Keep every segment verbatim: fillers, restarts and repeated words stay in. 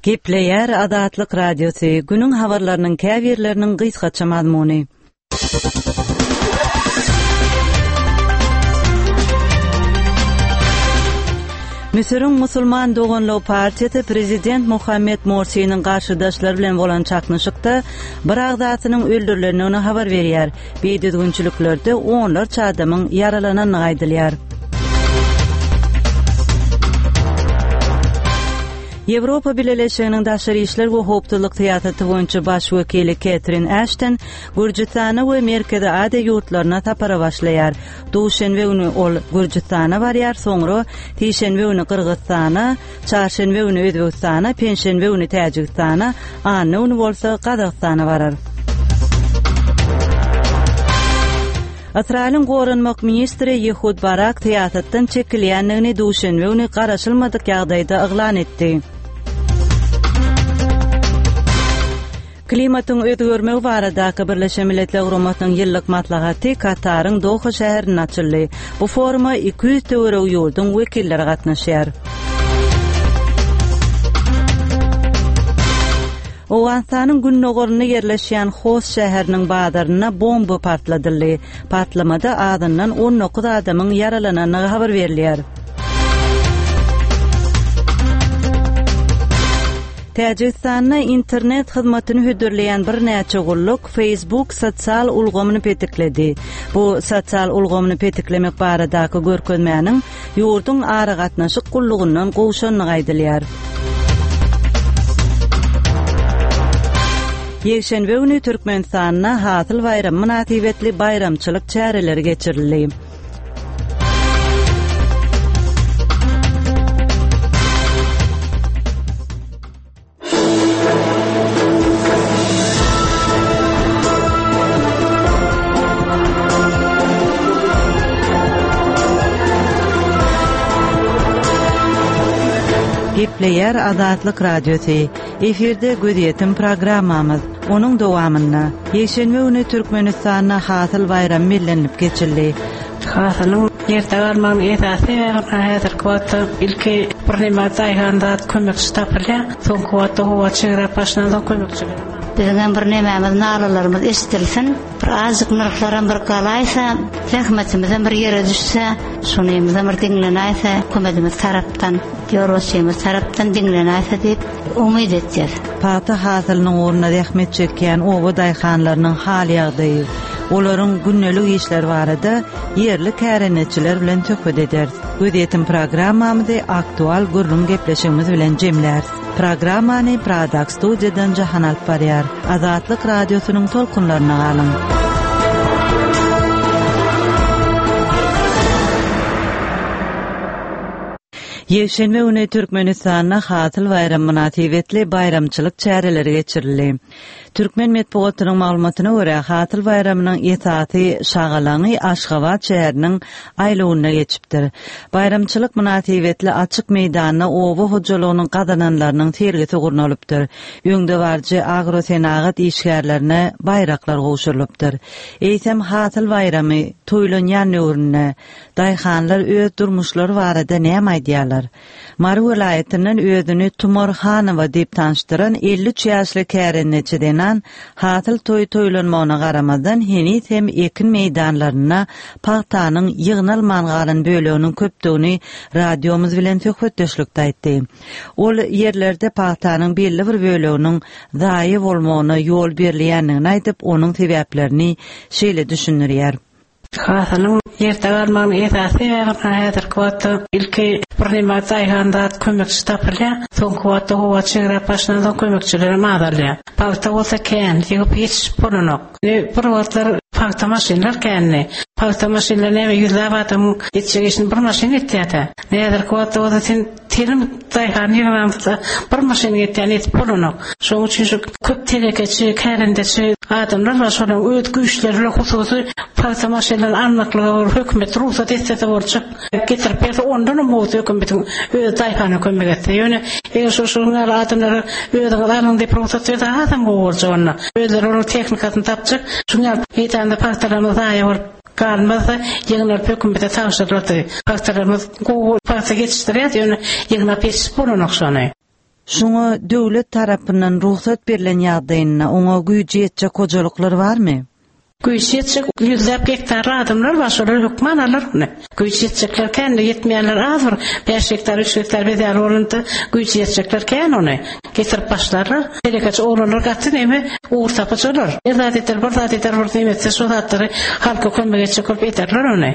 Gepleyer Adatlyk Radiosu günüň habarlarynyň käbirleriniň gysgaça mazmuny. Müsürün Musulman Dogonlu Partiyası Prezident Muhammed Morsi'nin karşıdaşları bilen bolan çaknyşykda bir agdatynyň öldürilenini habar berýär. Beýdüzgünçiliklerde onlarça adamyň yaralananyny aýdylýar. Ýewropa Birleşiginiň Daşary işler we hopdurlyk teatrty boýunça baş wekili Catherine Ashton Gürjistana we Merkezi Ade ýurtlaryna tapara başlaýar. Duşenbe güni ol Gürjistana barýar, soňra Tişenbe güni Kyrgyzstana, Çarşenbe güni Özbekistana, Penşenbe güni Täjikistana, anny güni bolsa Kazakstana barar. Israil'in gorunmak ministri Yehud Barak teatrdan çekilýänligini duşenbe güni garaşylmadyk ýagdaýda eglan etdi. Klimatyň özgörmegi baradaky Birleşen Milletler Guramatynyň ýyllyk matlahaty Kataryň Doha şäherinde açyldy. Bu foruma iki yüz töwereg ýurduň wekilleri gatnaşýar. Owganistanyň günnogoruna yerleşýän Hos şäheriniň badaryna bomba partladyldy. Patlamada adyndan on dokuz adamyň yaralananyny habar berilýär. Täjikistanyň internet hyzmatyny hödürleýän bir näçe gulluk Facebook sosial ulgamyny petikledi. Bu sosial ulgamyny petiklemek baradaky görkezmäniň ýurduň ara gatnaşyk gullugyndan gowşanyny aýdylýar. Ýekşenbe güni Türkmenistanyna Hasyl bayramy münasibetli bayramçylyk çäreleri geçirildi. Gepleyer Adatlyk Radiosu. Efirde Gödýetim programmamyz. Onuň dowamyna ýeşenbe güni Türkmenistanyna Hasyl bayramy millenip geçildi. Hasylyň ýertägarmagyň esasy häzir kwatda ilki birnäme aýganda kömekçi tapylýar. Soň kwatda howa çygyra başlandan kömekçi. Bizden bir nämeimiz naralarymyz eşitilsin, bir azyk nurklaran bir galaýsa, zähmetimizden bir ýere düşse, şonymyzdan bir diňlenäýse, kömegimiz tarapdan, ýoruşymyz tarapdan diňlenäýse diýip umyt etýär. Paty hasylynyň oruna zähmet çekýän owa daýhanlarynyň hal ýagdaýy, olaryň günnelik işler barada ýerli kärenetçiler bilen töhfet eder. Gödýetim programmamyzy aktual gürrüm gepleşigimiz bilen jemlär. Programmany Product Studiýadan jahan alyp barýar. Adatlyk Radiosynyň tolkunlaryna galyň. Ýekşenbe güni Türkmenistanyna Hasyl bayramy münasibetli bayramçylyk çäreleri geçirildi. Türkmen medeniýetynyň maglumatyna görä Hasyl bayramynyň esasy şagalaňy Aşgabat şäheriniň aýlygyna geçipdir. Bayramçylyk münasibetli açyk meýdanyna owa hojalygynyň gadananlarynyň tergisi gurnalypdyr. Öňde barjy agrosenagat işgärlerine bayraklar gowşurylypdyr. Eýsem Hasyl bayramy toýlanýan öwrüne daýhanlar öz durmuşlary barada näme aýdýarlar? Mary welaýatynyň özüni Tumar Hanowa diýip tanıştyran elli üç ýaşly kärenetçiden Hasyl toy toýlanmagyna garamadan henüz hem ekin meýdanlaryna pahtanyň ýygnalman galan böleginiň köpdigini radiomuz bilen töhfetdeşlikde aýtdy. Ol ýerlerde pahtanyň belli bir böleginiň zaýy bolmagyna ýol berilýändigini aýdyp, onuň sebäplerini şeýle düşünýär. Hasylyň ýertägarmagyň esasy häzir kwatda ilki birnäme aýganda kömekçi tapylýar. Soň kwatda howa çygyra başlandan kömekçilere madalýar. Pagta bolsa kän, ýygyp hiç bolunok. Bir wagtlar pagta maşinler känni. Pagta maşinler näme ýüzläp adam ýetişen bir maşin etýär. Näder kwatda bolsa sen terim daýhan ýygnamsa bir maşin etýän et bolunok. Şoň üçin şu köp telekeçi, kärendeçi adamlar var, şolaryň öýt güýçleri hususy pagta maşinler anmaklygy hökümet ruhsat etse bolsa getirip berse ondan moýdy hökümetin öýt daýhany kömek etse. Ýöne eger şu şunlar adamlar öýt galandy ruhsat etse adam bolsa onda. Öýler teknikasyny tapjak. Şunlar ýetende pagtalarymyz daýar kalmasa ýygnal hökümete tawşyrdy. Pagtalarymyz gowy pagta geçişdirýär, ýöne ýygnal pes bolunok şonu. Şoňa döwlet tarapyndan ruhsat berilen ýagdaýyna oňa güýji ýetjek kojalyklar barmy? Güýçetçek yüzläp hektar adamlar var, şolar hukman alır ne? Güýçetçekler kendi yetmeýänler azdyr. beş hektar, üç hektar bedär bolundy. Güýçetçekler kän ony getirip başlarlar. Telekaç oğlanlar gatdy näme? Uğur tapıçylar. Erdadeter, berdadeter, berdadeter, şolatary halka kömek etjek ederler ony.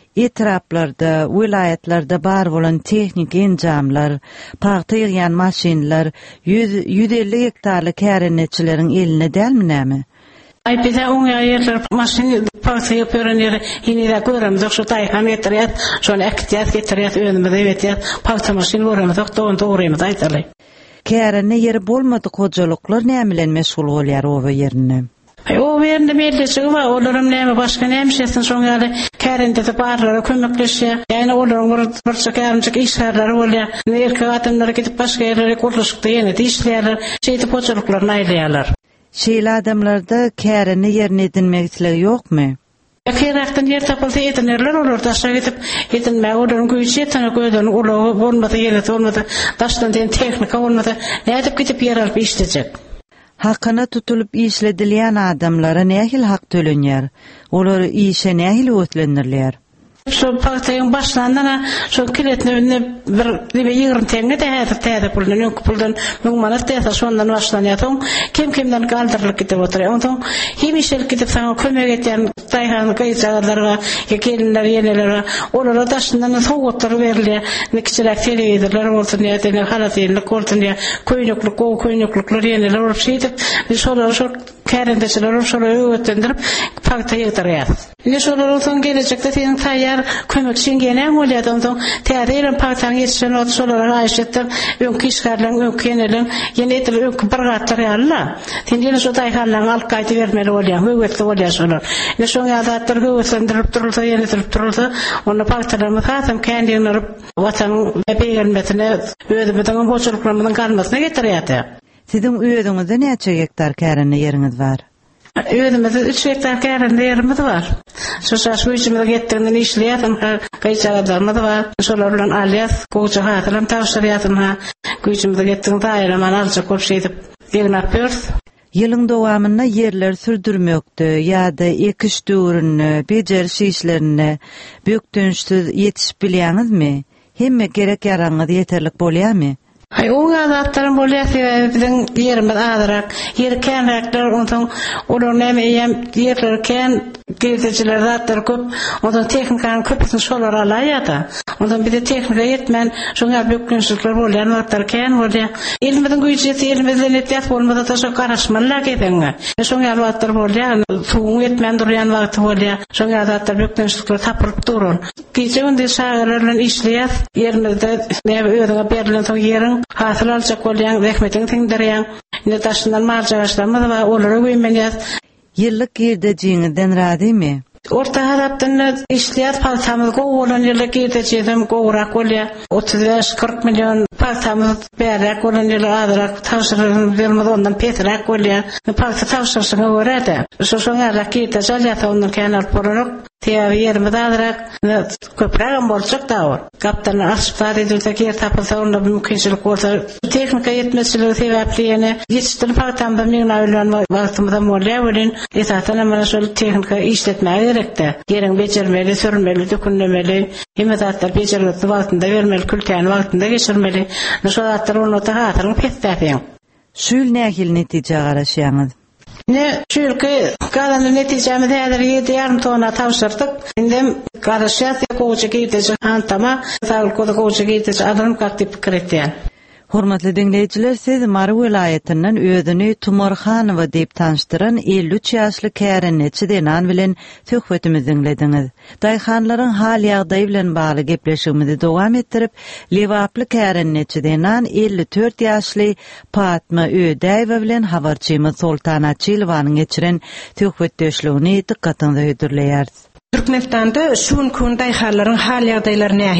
Etraplarda, vilayetlarda bar bolan tehnik enjamlar, paýta ýygýan maşinlar yüz elli hektarly kärenetçileriň eline dälmi näme? Ay bize on yerler maşini paýta ýapýaran ýere hinira göremdik şu taýhan getirýär, şonu ektiýat getirýär, önüme etýär, paýta maşini göremdik, doň dogrymyz aýtaly. Kärene ýeri bolmady kojalyklar näme bilen meşgul bolýar o ýerine? Ay o ýerde medlesi var, olaram näme başga näme şeýsin şoň ýaly kärende de barlara kömekleşýär. Ýani olaram bir çakarynçyk işlerler bolýar. Nerke adamlar gidip başga ýerlere guruluşykda ýene işlerler, şeýdi kojalyklar naýlaýarlar. Şeýle adamlarda kärene ýerine edinmekçilik ýokmy? Kerakdan yer tapylsa edenler olur, daşa gidip edinme, olaryň güýçi etene göýden ulagy bolmady, ýere bolmady, daşdan den tehnika bolmady, nädip gidip ýer alyp işlejek. Hakkına tutulup işledilýän adamlara nähil hak tölenýär? Olar işe nähil ötlenirler? Şu paýtaýyň başlandan şu kiretne bir dibe ýygrym teňe de häzir täze puldan ýok puldan müň manat täze şondan başlanýar. Soň kim kimden galdyrylyp gidip oturýar. Oňdan hemişe gidip saňa kömek etýän taýhan gaýçalarga, gelinler ýeneler, olara daşyndan sowgatlar berilýär. Nekçiler telewizorlar bolsun ýa-da halatyny kortun ýa köýnüklük, gowy köýnüklükler ýeneler bolup şeýdip, biz şolar şol kärendeçiler şolar öwretlendirip paýta ýygdyrýar. Ine şolar soň gelecekde seň taýýar kömekçiň gene bolýar, ondan täzeýän paýtaň ýetişen şolara aýşetdim, öňki işgärleň, öňki ýeneleň, ýene etler öňki bir gatlar ýalylar. Sen ýene şu taýhanlaryň alyp gaýty bermeli bolýar, höwetli bolýar şolar. Ine şoň ýa-da höwetlendirip durulsa, ýene durip durulsa, onu paýtalarmy hasam kendiňleri watan beýgelmetine, özümiň boşluklarymyň galmasyna getirýär. Sizin öýüňizde näçe hektar kärene ýeriňiz bar? Öýümizde üç hektar kärende ýerimiz bar. Şu şaş güýçümizde getdiňden işleýärdim, gaýçalarymyz bar. Şolar bilen alyas, goýça hatyrym tawşyrýarym ha. Güýçümizde getdiň taýyram alça köp şeýdip ýegnäpýär. Ýylyň dowamyna ýerler sürdürmekde ýa-da ekiş döwrüne, bejerişi işlerine bökdünçsiz ýetişip bilýäňizmi? Hemme gerek ýaraňyz ýeterlik bolýarmy? Ay o azatlarım bolýar, biziň ýerimiz azyrak, ýer känräkler, ondan olar näme ýem ýerlerken gezeciler zatlar köp, ondan tehnikanyň köpüsini şolar alaýar. Ondan bir de tehnika ýetmän, şoňa bökünçlikler bolýar, zatlar kän bolýar. Elimiziň güýçesi, elimizden etýär bolmasa da şo garaşmalar gedenga. Şoňa zatlar bolýar, suwuň ýetmän durýan wagty bolýar. Şoňa zatlar bökünçlikler tapyryp durun. Gece önde şaýarlar bilen işleýär, ýerimizde näme öýüňe berilen soň ýeriň hasyl alçak bolýan, rehmetiň tiňdirýän, ine taşyndan marjagaçlarymyz we olara güýmenýär. Ýyllyk girdejiňizden radymy? Orta hadatdan işleýär, paýtamyz gowy ýyllyk girdejigim gowrak bolýar. otuz beş kırk milyon paýtamyz berek bolan ýyly azyrak tawşyryň bermez, ondan petrak bolýar. Paýta tawşyrsyňa görä-de. Şu şoňa raketa jalýata ondan kenal porarak Teýär ýerimiz azyrak köprek bolçak da. Kaptan aşpar edildi yer tapylsa onda mümkinçilik bolsa, tehnika ýetmezçiligi sebäpli ýene ýetişdirip paýtamda meňň aýlan wagtymda bolýar bilen esasana mana şol tehnika işletmäge gerekde. Ýeriň bejermeli, sürmeli, dökünlemeli, hemme zatlar bejerlet wagtynda bermeli, külkän wagtynda geçirmeli. Şol zatlar onu da hatyryň petdäpin. Şol nähil netije garaşýaňyz? Ne çünkü kalan neticemiz häzir ýedi ýarym tona tawşyrdyk. Indi garaşýat goýça giýdiji antama, sağlyk goýça giýdiji adam gatip kiretýär. Hormatly dinleýijiler, siz Mary welaýatynyň özüni Tumarhanowa diýip tanıştyran elli üç ýaşly kärenetçi denan bilen söhbetimizi dinlediňiz. Daýhanlaryň hal ýagdaýy bilen bagly gepleşigimizi dowam etdirip, Lewaply kärenetçi denan elli dört ýaşly Fatma Öýdäýewa bilen habarçymyz Sultan Açylowanyň geçiren söhbetdeşligini dikkatiňize öýdürleýäris. Türkmenistanda şuň kun daýhanlaryň hal ýagdaýlary nähilek?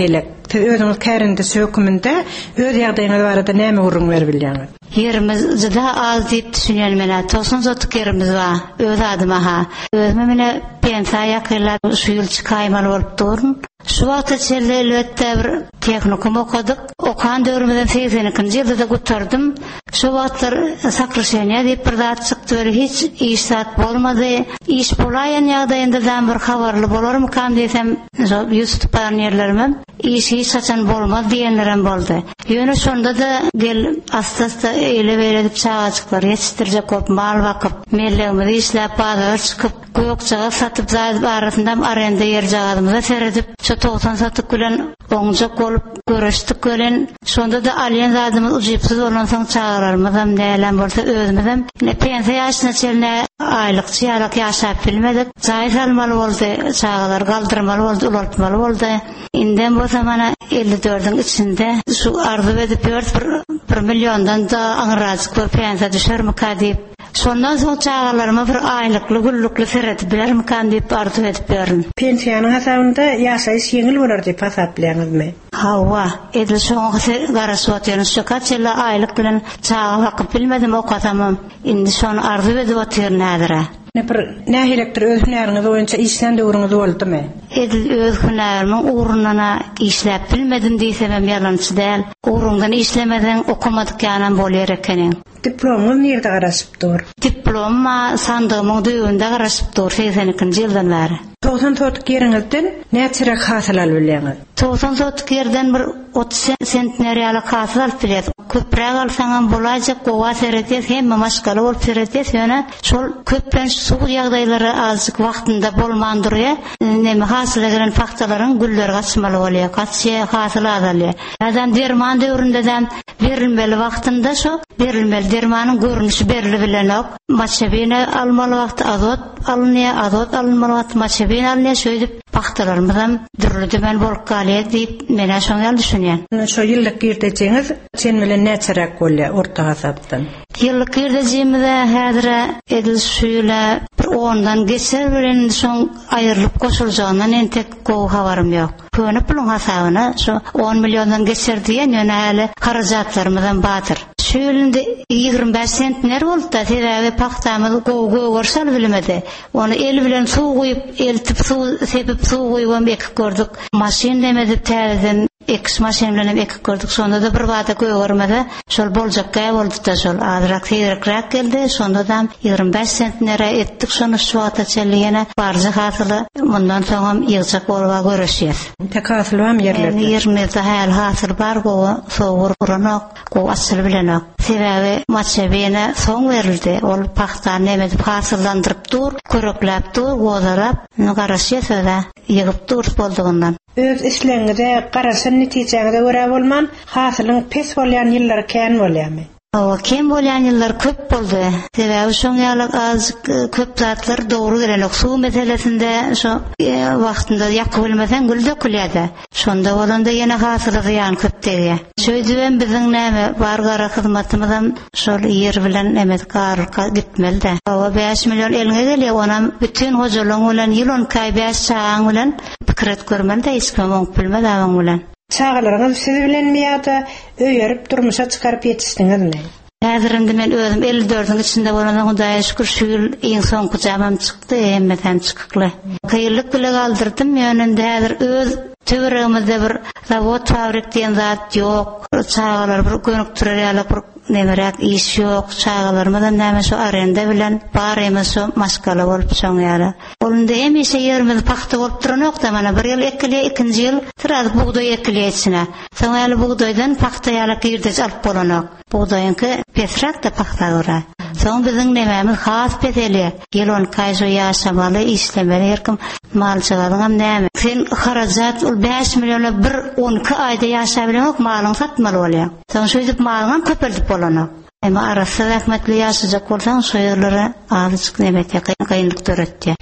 Te özüňiz kärinde söküminde öz ýagdaýyňyz barada näme urun berbilýäňiz? Yerimiz jyda az diýip düşünýän mene tosan zotuk yerimiz var. Öz adyma ha. Özüme mene pensiýa ýakyrlar şu ýyl çykaymaly bolup durun. Şu wagtda çelle elbetde bir teknikum okudyk. Okan döwrümden sekseninji ýylda da gutardım. Şu wagtlar sakrşenýa diýip bir zat çykdy, hiç iş saat bolmady. İş bolaýan ýagdaýynda da bir habarly bolarmy kan diýsem, ýüztüpän ýerlerimem iş hiç saçan bolmaz diýenlerem boldy. Ýöne şonda da gel asta-asta eýle beredip çağaçyklar ýetişdirjek bolup mal wakyp, mellegimizi işläp bazar çykyp, goýokçaga satyp zaýat arasynda arenda ýer jagadymyza seredip, şu toğsan satyk bilen oňjak bolup görüşdik gören. Şonda da alýan zadymyz ujypsyz bolan soň çağalarymyzam nälen bolsa özümizem ne pensiýa ýaşyna çelne aýlyk çyýarak ýaşap bilmedik. Zaýat almaly boldy, çağalar galdyrmaly boldy, ulatmaly boldy. Inden bolsa mana elli dördiň içinde şu arzu edip ýörd bir milliondan da aňraçyk bir pensiýa düşermi ka diýip. Şondan soň çağalarıma bir aýlykly güllükli seredip bilermi kan diýip arzu edip ýörün. Pensiýanyň hasabynda ýaşaýyş ýeňil bolar diýip hasaplanýarmy? Hawa, edil şoňa garaşyp şu kaçyla aýlyk bilen çağa wakyp bilmedim okatamam. Indi şonu arzu edip otyr nädire. Ne bir nähilekdir öz hünäriňiz boýunça işlen döwrüňiz boldymy? Edil öz hünärimiň urunana işläp bilmedim diýsem ýalançy däl. Urundan işlemeden okumadyk ýanan bolýar ekeniň. Diplomy nerede garaşypdyr? Diploma sandygymyň düýünde garaşypdyr sekseninji ýyldan bäri. toğsan dörtlik ýeriňizden näçerek hasyl alyp bilýäňiz? toğsan dörtlik ýerden bir otuz sentner ýaly hasyl alyp bilýär. Köprek alsaňam bolajak, gowa seredýär, hemme maşgala bolup seredýär. Ýöne şol köplen suw ýagdaýlary azlyk wagtynda bolmandyrýar. Näme hasyl gelen faktalaryň güller gaçmaly bolýar, gaçy hasyl alýar. Adam derman döwründeden berilmeli wagtynda şu berilmeli dermanyň görnüşi berilip bilenok. Maçabine almaly wagt azot alınýar, azot alınmaly wagt maçabine alınýar. Şöýdip faktalarymyzam dürlüdümen bolup galýar diýip mene şoňa düşünýän. Şu ýyllyk girdejeňiz sen bilen näçerek bolýar orta hasapdan? Ýyllyk girdejeğimde häzir edil şuýla bir ondan geçer bilen şoň aýrylyp goşuljandan entek gowy habarym ýok. Köne pulun hasabyna şu on milliondan geçer diýen ýöne häli harajatlarymyzdan batyr. Şu ýylynda ýygrimi beş sentner boldy da sebäbi paxtamyz gowy gorsal bilmedi. Onu el bilen suw goýup, eltip suw sepip suw goýup ekip gördük. Maşin demedip täzeden Eks maşinlerim ekip gördük. Sonda da bir wada göýürmede şol boljakka boldy da şol azrak seyrekrak geldi. Sonda da ýygrimi beş sentnere etdik. Şonu şu wada çelýene barjy hasyly mundan soňam ýygyjak bolup görüşýär. Tek hasyl hem ýerlerde. Ýermizde häl hasyl bar gowy sowur uranok, gowy asyl bilenok. Sebäbi maçabine soň berildi. Ol paxta nemedip hasyllandyryp dur, körekläp dur, gozalap, nu garaşýar da ýygyp dur boldygyňdan. Öz işleňize garaşan netijeňize görä bolman, hasylyň pes bolýan ýyllar kän bolýarmy? O kim bolýan ýyllar köp boldy. Sebäbi şoň ýaly az köp zatlar dogry gelenok. Suw meselesinde şo wagtynda ýakyp bilmesen gül dökülýärdi. Şonda bolanda ýene hasyly ýan köp dege. Şöýdüben biziň näme bar gara hyzmatymyzam şol ýer bilen emet garka gitmelde. O beş million elňe gelýär, onam bütün hojalyň bilen ýylon kay beş çaň bilen pikret görmende ismem bilmedäm bilen. Çağalaryňyz siz bilenmi ýa-da öýerip durmuşa çykaryp ýetişdiňizmi? Häzirinde men özüm elli dördiň içinde bolan Hudaýa şükür şu ýyl iň soňky jamam çykdy, hemmeden çykykly. Kyrlyk bile galdyrdym, ýönünde häzir öz töweregimizde bir zawod fabrik diýen zat ýok. Çağalar bir gönükdirýär ýaly bir nemerek iş ýok. Çağalarymyzdan näme şu arenda bilen barymyz şu maşgala bolup şoňýary. Olunda hemişe ýerimiz paxta bolup duranok da mana bir ýyl ekili, ikinji ýyl biraz buğday ekilýetsine. Soň ýaly buğdaýdan paxta ýaly girdej alyp bolanok. Buğdaýynky pesrak da paxta gora. Soň biziň nememiz has pedeli. Ýylon kaýjy ýaşamaly, işlemeli herkim malçylaryňam näme? Sen harajat ul beş million bir on iki aýda ýaşabilenok malyň satmaly bolýar. Soň şeýdip malyň köpeldip bolanok. Emma arasy rahmetli ýaşajak bolsaň şoýurlary alyçyk nemetde gaýynlyk töretdi.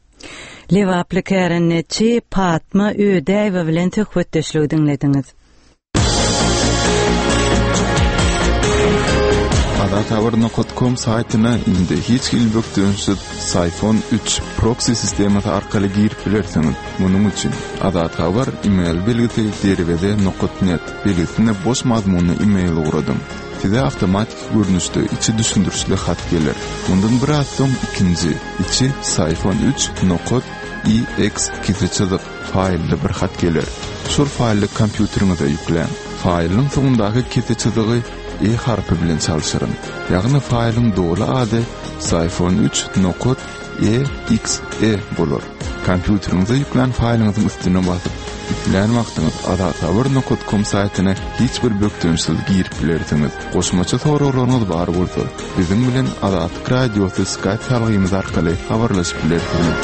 Lewaply kärennetçi Patma Ödäýewe bilen töhbetdeşligi dinlediňiz. adatawr nokta com saytyna indi hiç ilböktönsiz Sayfon üç proxy sistemi arkaly girip bilersiňiz. Munyň üçin adatawr email belgisi derwede nokta net belgisine boş mazmunly email uradym. Size avtomatik görünüşde içi düşündürüşli hat gelir. Bundan bir soň ikinci içi Sayfon üç nokta ex kitçilik failli bir hat gelir. Şol failli kompýuteriňize ýüklen. Failin soňundaky kitçiligi e harpy bilen çalşyryn. Ýagny failin dogry ady Sayfon üç nokta exe bolar. Kompýuteriňize ýüklen failiňiziň üstüne basyp ýüklen wagtyňyz adatawr nokta com saytyna hiç bir böktönsiz girip bilersiňiz. Goşmaça soraklaryňyz bar bolsa, biziň bilen Adat Radiosu Skype salgymyz arkaly habarlaşyp bilersiňiz.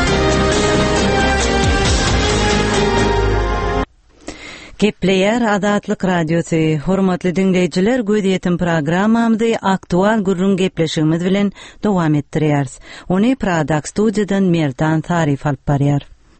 Gepleyer Adatlyk Radiosu, hormatly dinleýijiler, göýdýetim programmamyzy aktual gurrun gepleşigimiz bilen dowam etdirýäris. Ony Pradak studiýadan Merdan Tarif alyp barýar.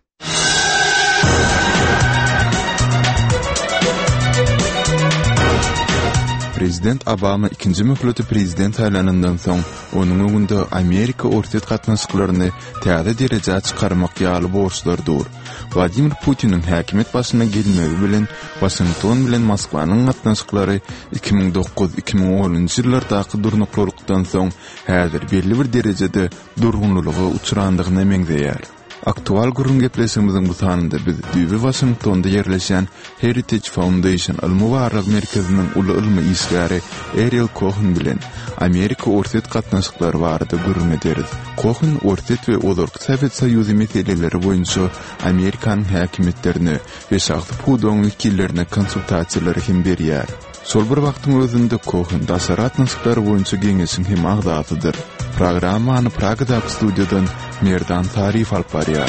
Prezident Obama ikinci möhleti prezident aýlanyndan soň onuň öňünde Amerika ortak gatnaşyklaryny täze derejä çykarmak ýaly borçlardyr. Vladimir Putin'in häkimet başyna gelmegi bilen Washington bilen Moskwanyň gatnaşyklary iki ming dokuz iki ming onunçy ýyllardaky durnuklykdan soň häzir belli bir derejede durgunlyga uçurandygyna meňzeýär. Aktual gurrun gepleşigimiziň bu sanynda biz Düýbi Washingtonda ýerleşen Heritage Foundation Al-Mubarak merkeziniň uly ilmi işgäri Ariel Cohen bilen Amerika ortak gatnaşyklary barada gurrun ederiz. Cohen ortak we Olurk Sowet Soýuzy meseleleri boýunça Amerikanyň häkimetlerini we şahsy pudoň wekillerini konsultasiýalary hem berýär. Sol bir wagtyň özünde Cohen daşarat nasyklary boýunça geňeşiň hem agdatydyr. Programmany Pradak studiýadan Merdan Tarif alyp barýar.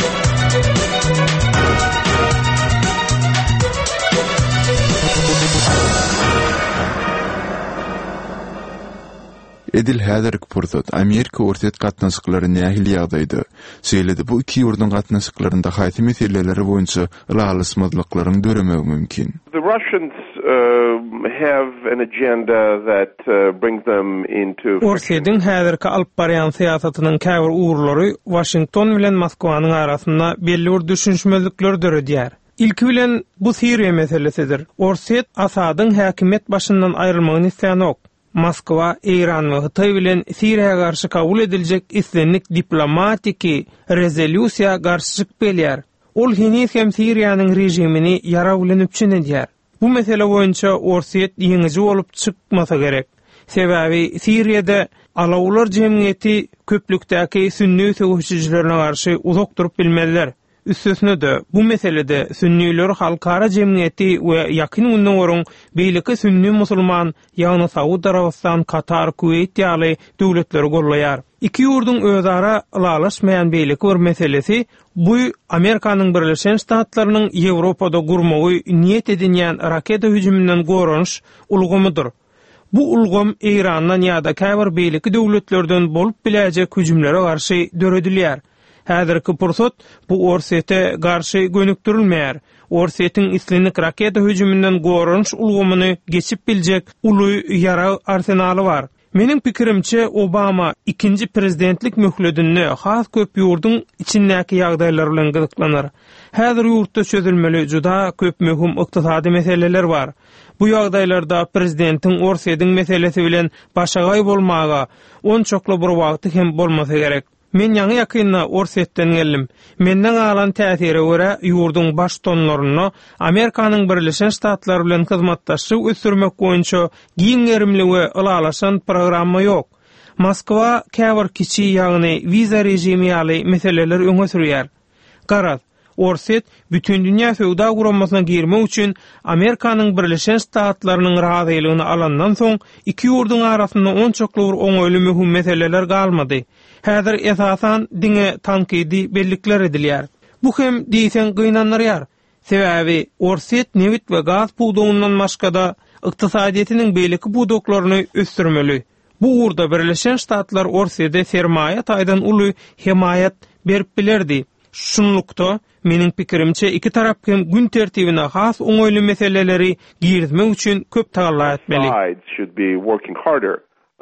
Edil häzirki pursat Amerika ortak gatnaşyklary nähili ýagdaýda. Şeýledi bu iki ýurdun gatnaşyklarynda haýsy meseleleri boýunça ýalysmazlyklaryň döremegi mümkin. The Russians uh, have an agenda that uh, brings them into Orsiýetin häzirki alyp barýan syýasatynyň käbir uğurlary Washington bilen Moskwanyň arasynda belli bir düşünşmezlikler döredýär. İlki bilen bu Siriýa meselesidir. Orsiýet Asadyň häkimet başyndan aýrylmagyny isleýänok. Moskwa, İran we Hytaý bilen Siriýaga garşy kabul ediljek islenlik diplomatiki rezolýusiýa garşy belýär. Ol Hiniýet hem Siriýanyň rejimini ýara bilen üpçün edýär. Bu mesele boýunça Orsiýet ýeňiji bolup çykmasa gerek. Sebäbi Siriýada alawlar jemgyýeti köplükdäki sünni söwüşçilerine garşy uzak durup bilmeliler. Üstesine de bu meselede sünniler halkara jemgyýeti we ýakyn günden gorun beýleki sünni musulman ýagny Saudi Arabistan, Katar, Kuwait ýaly döwletleri gollaýar. Iki ýurdun özara ýalaşmaýan beýleki bir meselesi bu Amerikanyň Birleşen Ştatlarynyň Ýewropada gurmagy niýet edilýän raketa hüjümünden gorunş ulgamydyr. Bu ulgam İrandan ýa-da käbir beýleki döwletlerden bolup biläjek hüjümlere garşy döredilýär. Häzirki pursat bu Orsiýete garşy gönükdirilmeýär. Orsiýetiň islenlik raketa hüjümünden gorunç ulgamyny geçip biljek uly ýara arsenaly bar. Meniň pikirimçe Obama ikinci prezidentlik möhledinde has köp ýurdun içindäki ýagdaýlar bilen gyzyklanır. Häzir ýurtda çözülmeli juda köp möhüm ykdysady meseleler bar. Bu ýagdaýlarda prezidentiň Orsiýetiň meselesi bilen başagaý bolmaga on çokly bir wagty hem bolmasa gerek. Men ýaňy ýakynna Orsiýetden geldim. Menden alan täsire görä ýurdun baş tonlaryny Amerikanyň Birleşen Ştatlary bilen hyzmatdaşlyk ösürmek boýunça giňerimli we ılalaşan programma ýok. Moskwa käbir kiçi ýagny viza rejimi ýaly meseleler öňe sürýär. Garaz, Orsiýet bütün dünýä feodal guramasyna girmek üçin Amerikanyň Birleşen Ştatlarynyň razylygyny alandan soň iki ýurdun arasynda on çokly bir oňoýly möhüm meseleler galmady. Häzir esasan diňe tankidi bellikler edilýär. Bu hem diýsen gynanýar. Sebäbi Orsiýet newit we gaz puwdugyndan başgada ykdysadyetiniň beýleki puwduklaryny ösdürmeli. Bu urda Birleşen Ştatlar Orsiýede sermaýe taýdan uly himayat berip bilerdi. Şunlukda meniň pikirimçe iki tarap hem gün tertibine has oňoýly meseleleri girizmek üçin köp taýýarlar etmeli. Should be working harder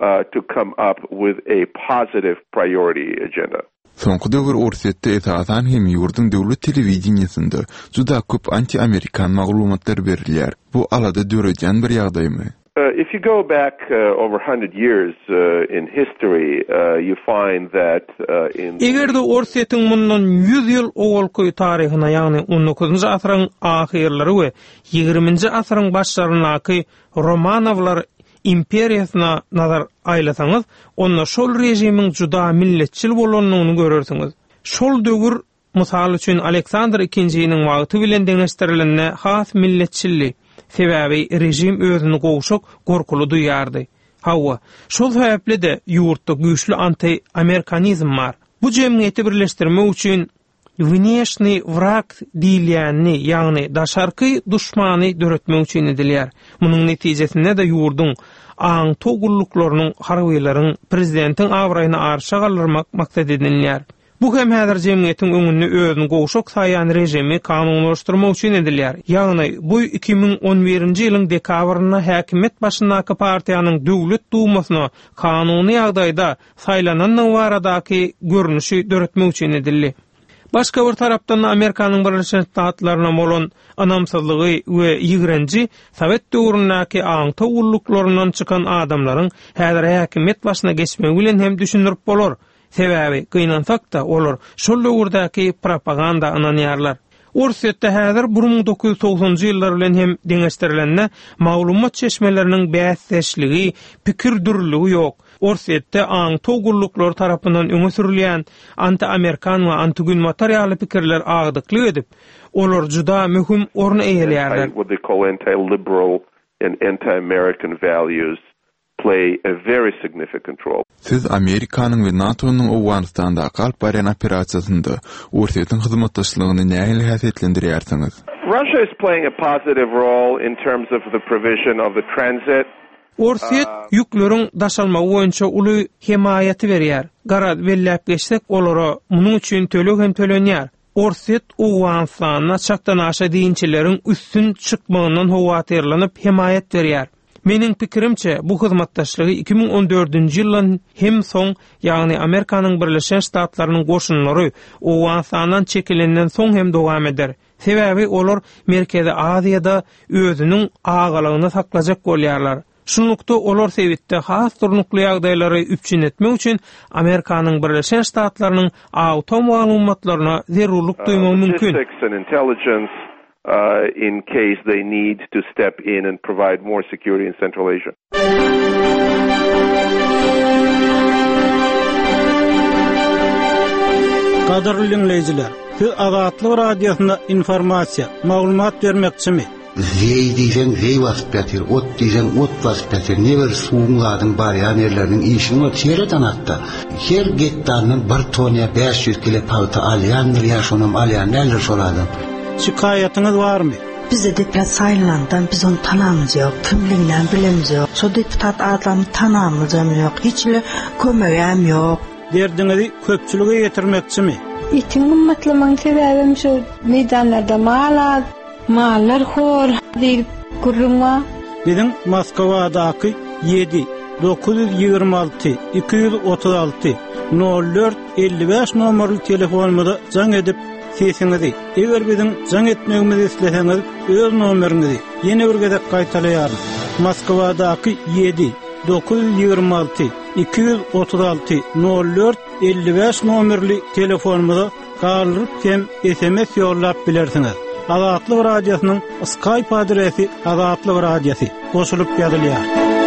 uh, to come up with a positive priority agenda. Soňky döwür orsetde etatan hem ýurdun döwlet telewizionyasynda juda köp anti-Amerikan maglumatlar berilýär. Bu alada dörejen bir ýagdaýmy? Uh, if you go back uh, over one hundred years uh, in history, uh, you find that uh, in... Egerde orsetin mundan yüz ýyl owalky taryhyna, ýagny on dokuzunjy asyryň ahyrlary we ýygrimiňji asyryň başlarynaky Romanovlar imperiýasyna nazar aýlasaňyz, onda şol rejimiň juda milletçil bolanyny görersiňiz. Şol döwür, mysal üçin Aleksandr ikinjiňiň wagty bilen deňeşdirilenine has milletçillik sebäbi rejim özüni gowşak gorkulu duýardy. Hawa, şol sebäple de ýurtda güýçli anti-amerikanizm bar. Bu jemgyýeti birleşdirmek üçin внешний враг diýilýänni, ýagny daşarky duşmany döretmek üçin edilýär. Munyň netijesinde de ýurdun aň togulluklarynyň harbylaryň prezidentin awraýyna arşa galdyrmak maksat edilýär. Bu hem häzir jemgyýetiň öňünde özüni gowşak saýan rejimi kanunlaşdyrmak üçin edilýär. Ýagny bu iki ming on birinji ýylyň dekabryna häkimet başyndaky partiýanyň döwlet dumasyna kanuny ýagdaýda saýlananyň baradaky görnüşi döretmek üçin edildi. Başka bir tarapdan Amerikanyň Birleşen Ştatlaryna bolan anamsızlygy we ýigrenji Sowet döwründäki aň togulluklarynyň çykan adamlaryň häzir häkimet başyna geçmegi bilen hem düşündirip bolar. Sebäbi gynansak da olar şol döwürdäki propaganda ananýarlar. Orsetde häzir bir ming dokuz ýüz togsanjy ýyllar bilen hem deňeşdirilenne maglumat çeşmeleriniň bäsleşligi, pikir dürlügi ýok. Orsetde aň togulluklar tarapyndan öňe sürilýän anti-Amerikan we anti-gün materialy pikirler agdykly edip, olar juda möhüm orun eýelýärler. What they call anti-liberal and anti-American values play a very significant role. Siz Amerikanyň we NATO'nyň Awganistanda galp barýan operasiýasynda Orsetdiň hyzmatdaşlygyny näme häsiýetlendirýärsiňiz? Russia is playing a positive role in terms of the provision of the transit. Orset ýükleriň daşalmagy boýunça uly himayaty berýär. Garad belläp geçsek olara munyň üçin tölek hem tölenýär. Orset Awganistana çakdan aşa diýinçileriň üstün çykmagyndan howatyrlanyp himayat berýär. Mening pikirimçe bu hyzmatdaşlygy iki ming on dördünji ýylyň hem soň, ýagny Amerikanyň Birleşen Ştatlarynyň goşunlary Awganistandan çekilenden soň hem dowam eder. Sebäbi olar Merkezi Aziýada özüniň agalagyny saklajak bolýarlar. Şunlukda olar sebitde has turnukly ýagdaýlary üpçün etmek üçin Amerikanyň Birleşen Ştatlarynyň awtom maglumatlaryna zerurlyk duýmagy mümkin. Uh, in case they need to step in and provide more security in Central Asia. Qadarly dinleyijiler, siz Azatlyk radiosunda informasiýa, maglumat bermekçimi? Zey diýsen zey wasyp ýatyr, ot diýsen ot wasyp ýatyr. Neber suwladyň barýan ýerleriň işini çeýreden atda. Her getdanyň bir toniýa beş ýüz kilo palta alýandyr, ýaşonam alýan näler şoladyň. Şikayetyňyz barmy? Bizde deputat saýlandan biz onu tanamyz ýok, kimliginden bilemiz ýok. Şo deputat adamyny tanamyz ýok, hiçle kömegem ýok. Derdiňizi köpçülüge ýetirmekçimi? Itiň gymmatlymagyň sebäbim şu meýdanlarda malat, mallar hor diýip gurrunma. Biziň Moskwadaky yedi dokuz yüz ýygrima alty iki yüz otuz alty nol dört elli beş nomerli telefonumyza jaň edip sesiňizi, eger biziň jaň etmegimizi isleseňiz, öz nomeriňizi ýene bir gezek gaýtaýar. Moskwadaky yedi dokuz yüz ýygrima alty iki yüz otuz alty nol dört elli beş nomerli telefonumyza galyp hem S M S ýollap bilersiňiz. Azatlyk radiosynyň Skype adresi Azatlyk radiosi goşulyp ýazylýar.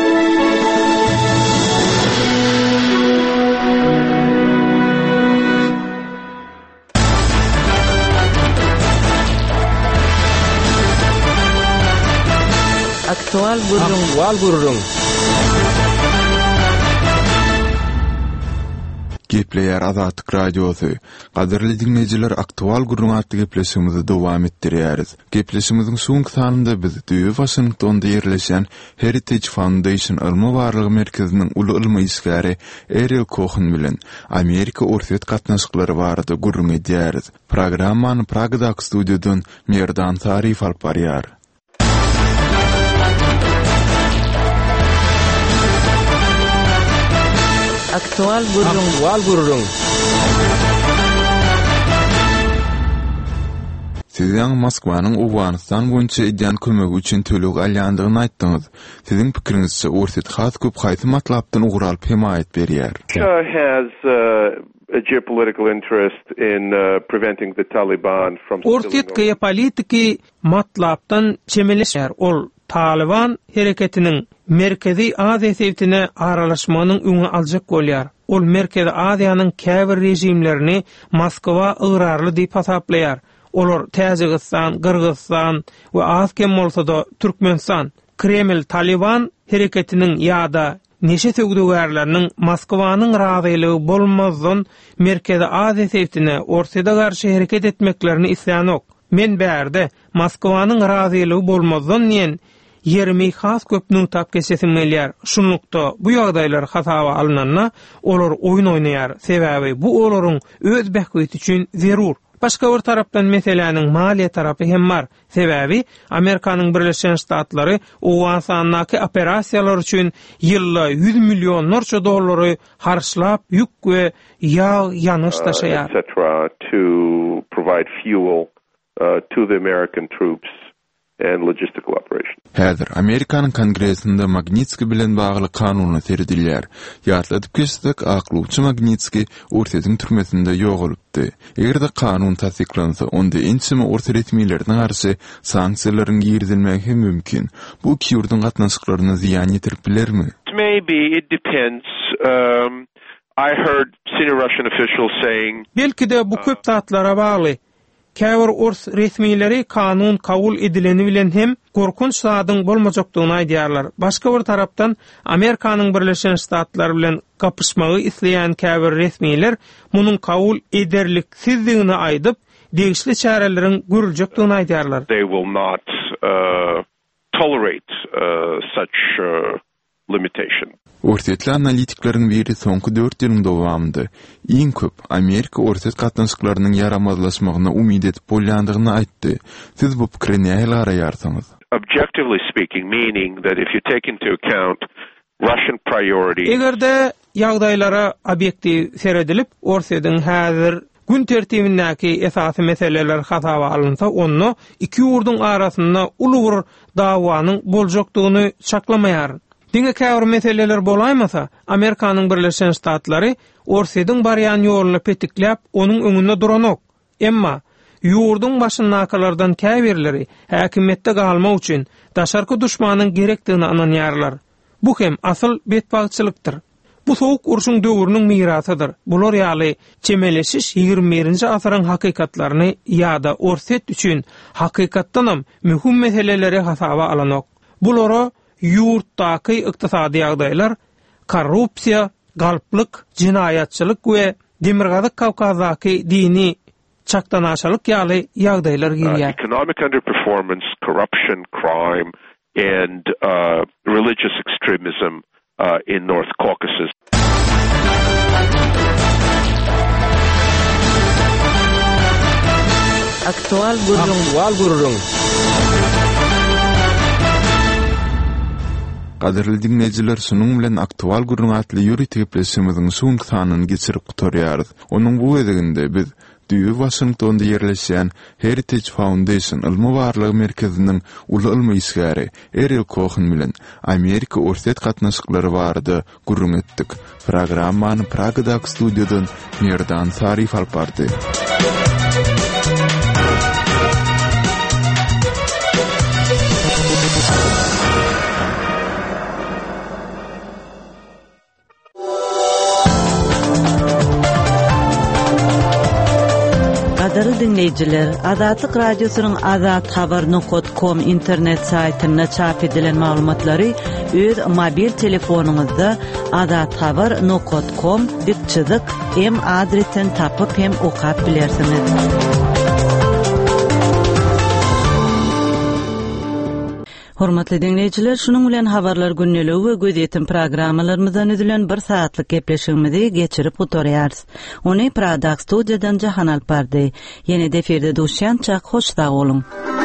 Aktual gurrun. Aktual gurrun. Gepleýär Azatlyk radiosy. Gaderli dinleyijiler, aktual gurrun atly gepleşigimizi dowam etdirýäris. Gepleşigimiziň soňky sanynda biz Düýe Washingtonda ýerleşen Heritage Foundation Ilmi Barlygy Merkeziniň uly ilmi işgäri Ariel Cohen bilen Amerika orset gatnaşyklary barada gurrun edýäris. Programmany Pragadaky studiýadan Merdan Tarif alyp barýar. Aktual gurrun. Aktual gurrun. Sizden Moskvanyň Awganistan boýunça edýän kömegi üçin tölegi alýandygyny aýtdyňyz. Siziň pikirinizçe orset has köp haýsy matlapdan ugralyp himayet berýär. Russia has uh, a geopolitical interest in uh, preventing the Taliban from Orset geopolitiki matlapdan çemeleşär. Ol Taliban hereketiniň Merkezi Aziýa sewtine aralaşmanyň öňe aljak bolýar. Ol Merkezi Aziýanyň käbir rejimlerini Moskwa ıgrarly diýip hasaplaýar. Olar Täjikistan, Kyrgyzstan we az kem bolsa da Türkmenistan. Kreml Taliban hereketiniň ýa-da neşe tögdügärleriniň Moskwanyň razylygy bolmazdan Merkezi Aziýa sewtine Orsyada garşy hereket etmeklerini isýanok. Men bärde Moskwanyň razylygy bolmazdan ýen ýerimi has köp nutap geçesinmelýär. Şunlukda bu ýagdaýlar hasaba alynanna olar oýun oýnaýar. Sebäbi bu olaryň öz bähgeti üçin zerur. Başka bir tarapdan meselenin maliye tarafı hem var. Sebebi Amerikanyň Birleşen Ştatlary Awganistandaki operasiýalar üçin ýylda yüz milyonlarça dollary harçlap ýük we ýağ ýanyş taşıýar. et cetera to provide fuel uh, to the American troops and logistical operation. Häzir Amerikanyň Kongresinde Magnitsky bilen bagly kanuny teridilýär. Ýatladyp geçdik, aklyçy Magnitsky Orsyň türmesinde ýogalypdy. Egerde kanun tasdiklansa, onda ençimi orta retmiýetlerine garşy sanksiýalaryň girdilmegi mümkin. Bu iki ýurdun gatnaşyklaryna ziýan ýetirip bilermi? Maybe it depends. Um, I heard senior Russian officials saying belki de bu köp tatlara bagly. Käbir ors resmiýetleri kanun kabul edileni bilen hem gorkunç sadyň bolmajakdygyny aýdýarlar. Başga bir tarapdan Amerikanyň Birleşen Ştatlary bilen gapyşmagy isleýän käbir resmiýetler munyň kabul ederliksizdigini aýdyp, degişli çäreleriň görüljekdigini aýdýarlar. They will not uh, tolerate uh, such uh, limitation. Orsetli analitiklerin biri soňky dört ýylyň dowamında iň köp Amerika orset gatnaşyklarynyň yaramazlaşmagyna umyd edip bolýandygyny aýtdy. Siz bu pikiri näme garaýarsyňyz? Objectively speaking, meaning that if you take into account Russian priority. Egerde ýagdaýlara obyektiw seredilip, Orsedyň häzir gün tertibindäki esasy meseleler hasaba alınsa, onu iki ýurdun arasynda uly bir dawanyň boljakdygyny çaklamaýar. Diňe käbir meseleler bolaýmasa, Amerikanyň Birleşen Ştatlary Orsyň barýan ýoluny petikläp, onuň öňünde duranok. Emma ýurdun başyndakylardan käbirleri häkimetde galmak üçin daşarky duşmanyň gerekdigini ananýarlar. Bu hem asyl betbagçylykdyr. Bu soğuk urşun döwrüniň mirasydyr. Bular ýaly çemeleşiş ýygrimi birinji asyryň hakykatlaryny ýa-da Orset üçin hakykatdanam mühim meseleleri hasaba alanok. Bulara ýurtdaky ykdysady ýagdaýlar, korrupsiýa, galplyk, jinaýatçylyk we Demirgazyk Kawkazdaky dini çaktanaşalyk ýaly ýagdaýlar girýär. Uh, economic underperformance, corruption, crime, and uh, religious extremism uh, in North Caucasus. Aktual gurrun. Aktual gurrun. Gaderli dinleyijiler, şunun bilen aktual gurrun atly ýüri tepleşimizin soňky sanyny geçirip gutarýarys. Onuň bu weginde biz Düýü Washingtonda ýerleşýän Heritage Foundation ilmi barlygy merkeziniň uly ilmi isgäri Eril Cohen bilen Amerika orset gatnaşyklary barada gurrun etdik. Programmany Pragadaky studiýadan Merdan Sarif alyp bardy. Qadarly dinleyijiler, Azatlyk Radiosynyň azat habar nokta com internet saytyna çap edilen maglumatlary öz mobil telefonuňyzda azat habar nokta com diýip em adresinden tapyp hem okap bilersiňiz. Hormatly dinleyijiler, şunun bilen habarlar günneligi we gözetim programmalarymyzdan ödülen bir saatlyk gepleşigimizi geçirip oturýarys. Ony Pradak studiýadan Jahan alyp bardy. Ýene deferde duşýança hoş sag bolun.